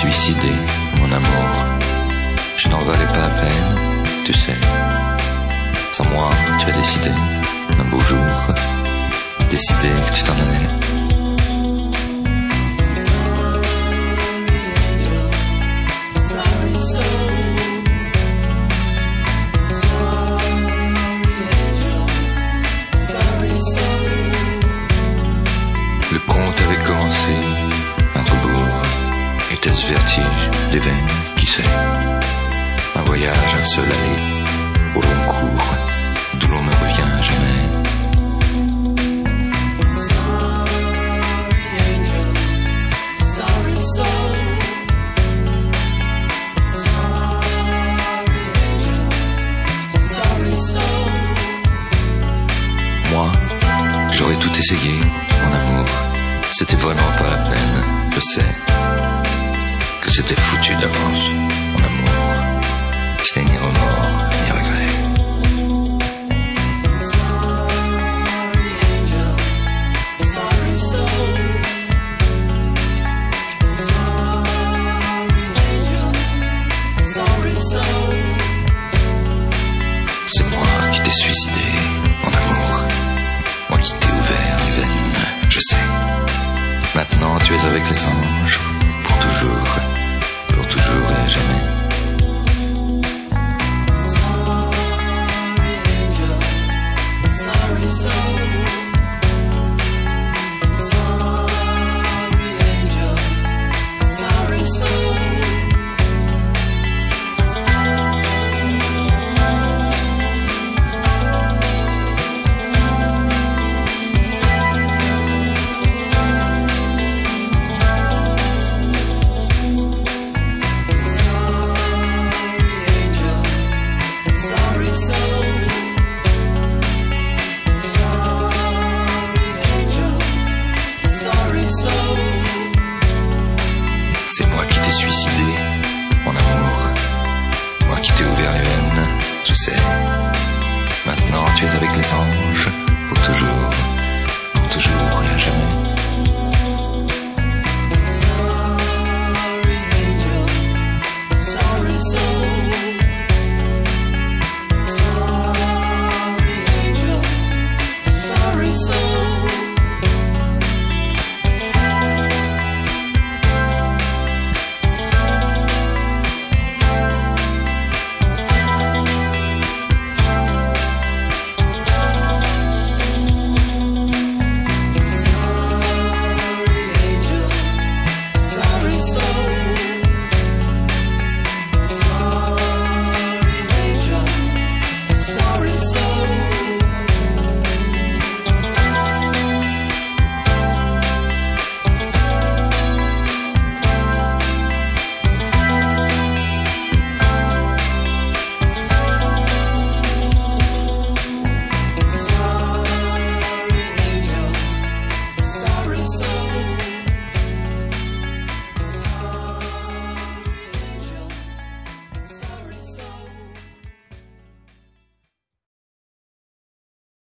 suicidé, mon amour. Je n'en valais pas la peine, tu sais. Sans moi, tu as décidé, un beau jour, décidé que tu t'en allais. Le conte avait commencé, un rebours. Était-ce vertige, des veines, qui sait? Un voyage, un seul aller, au long cours, d'où l'on ne revient jamais. Moi, j'aurais tout essayé, mon amour. C'était vraiment pas la peine, je sais. Que c'était foutu d'avance, mon amour. Je n'ai ni remords, ni regrets. C'est moi qui t'ai suicidé, mon amour. Moi qui t'ai ouvert les veines, je sais. Maintenant tu es avec les anges, pour toujours et à jamais.